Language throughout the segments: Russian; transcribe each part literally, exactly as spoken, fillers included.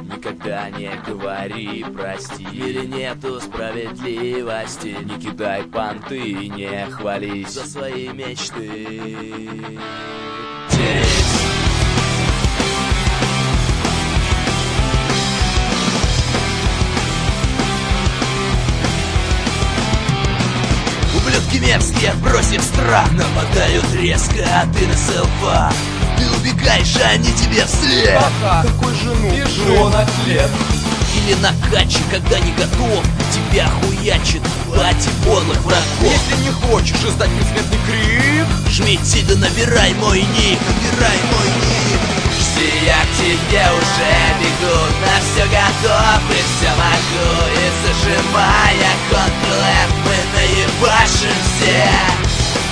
Никогда не говори прости, или нету справедливости. Не кидай понты и не хвались за свои мечты. Терись. Ублюдки мерзкие, бросив страх, нападают резко, а ты на селфах. Ты убегаешь, а они тебе вслед. Ага, какой жену, бежу на след. Или на каче, когда не готов, тебя хуячит бати подлых врагов. Если не хочешь издать предсмертный крик, жми Ти да набирай мой ник, набирай мой ник. Жди, я к тебе уже бегу, на все готов и все могу. И зажимая контрол-F, мы наебашим всех.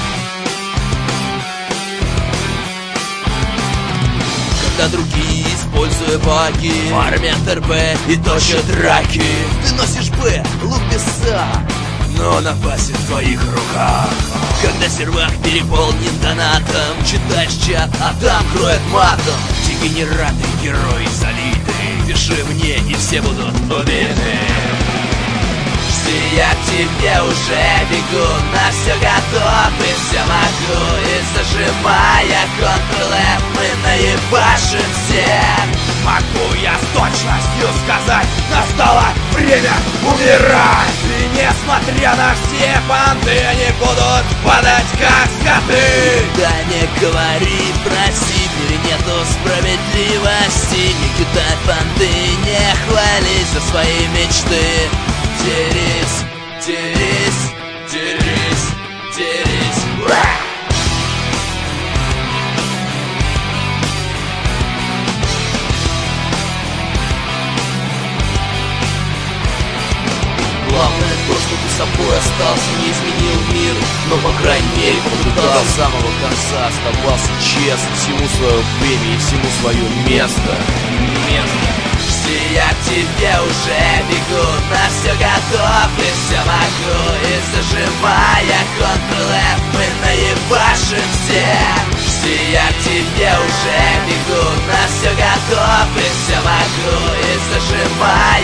Когда другие, используя баги, фармят РП и точат раки, ты носишь Б, лук без СА, но напасть в твоих руках. Когда сервак переполнен донатом, читаешь чат, а там кроет матом. Дегенераты, герои солиды, пиши мне, и все будут убиты. Жди, я к тебе уже бегу, на все готов и все могу. И зажимая контрол-F, мы наебашим всех. могу я с точностью сказать, настало время умирать. И несмотря на все понты, они будут падать как скоты. Да не говори про Сибирь, нету справедливости. Не кидай понты, не хвались за свои мечты. Дерись, дерись, дерись, дерись. Ура! Главное то, что ты собой остался, не изменил мир, но по крайней мере попытался. До самого конца оставался честным, всему свое время и всему свое место. Место. Жди, я к тебе уже бегу, на все готов и все могу. И зажимая контрол-F, мы наебашим всех. Жди, я к тебе уже бегу, на все готов и все могу. И зажимая